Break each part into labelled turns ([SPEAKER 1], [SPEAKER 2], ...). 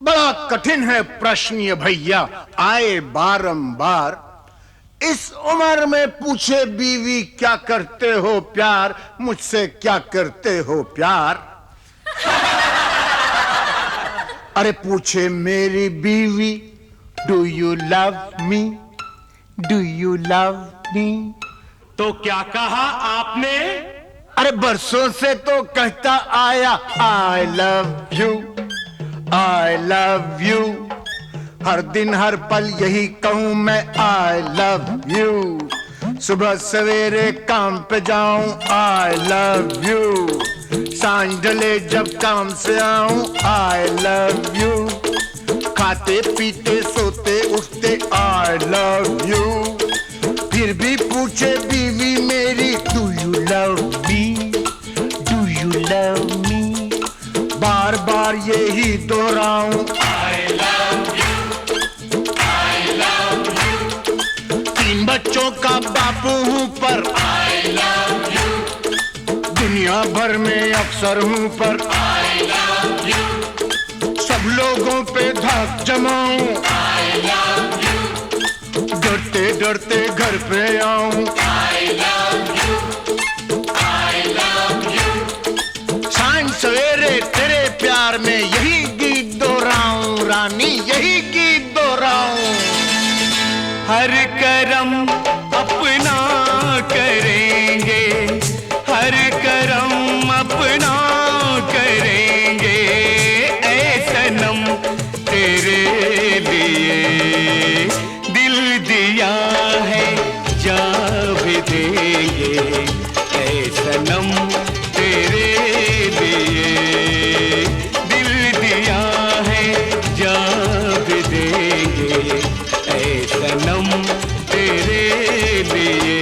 [SPEAKER 1] बड़ा कठिन है प्रश्न ये भैया, आए बारंबार। इस उम्र में पूछे बीवी क्या करते हो प्यार, मुझसे क्या करते हो प्यार। अरे पूछे मेरी बीवी, do you love me, do you love me.
[SPEAKER 2] तो क्या कहा आपने?
[SPEAKER 1] अरे बरसों से तो कहता आया I love you, I love you. हर दिन हर पल यही कहूं मैं आई लव यू। सुबह सवेरे काम पे जाऊं आई लव यू, सांझ ढले जब काम से आऊं आई लव यू। खाते पीते सोते उठते आई लव यू। फिर भी पूछे बीवी मेरी do you love me, do you love me. बार बार यही दोहराऊं
[SPEAKER 2] I love you, I love you,
[SPEAKER 1] 3 बच्चों का बापू हूं पर
[SPEAKER 2] I love you,
[SPEAKER 1] दुनिया भर में अफसर हूं पर
[SPEAKER 2] I love you,
[SPEAKER 1] सब लोगों पे धाक जमाऊं
[SPEAKER 2] I love you,
[SPEAKER 1] डरते डरते घर पे आऊं
[SPEAKER 2] I love you, I love you,
[SPEAKER 1] सांझ सवेरे तेरे प्यार में यही गीत दोहराऊं रानी, यही गीत दोहराऊं।
[SPEAKER 2] हर करम अपना करेंगे, हर करम अपना करेंगे, ऐ सनम तेरे लिए दिल दिया है जान भी देंगे, ऐ सनम तेरे लिए दिल दिया है जान भी देंगे, ऐ सनम तेरे लिए।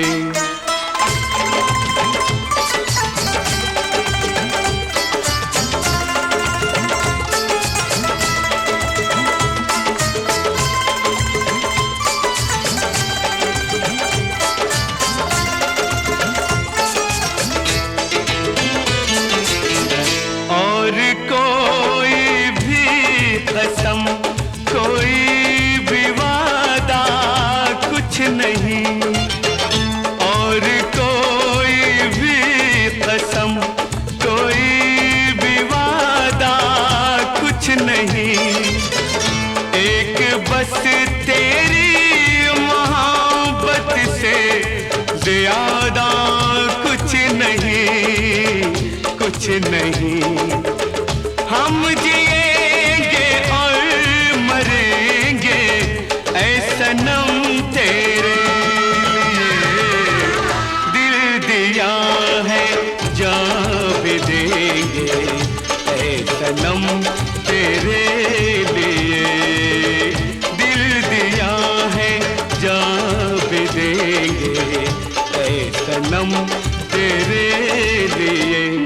[SPEAKER 2] और कोई भी कसम, कोई भी वादा कुछ नहीं, और कोई भी कसम, कोई भी वादा कुछ नहीं, एक बस तेरी मोहब्बत से ज़्यादा कुछ नहीं, कुछ नहीं। हम जिएंगे और मरेंगे ऐ सनम तेरे लिए, दिल दिया है जान भी देंगे, ऐ सनम तेरे लिए दिल दिया है जान भी देंगे, ऐ सनम तेरे लिए।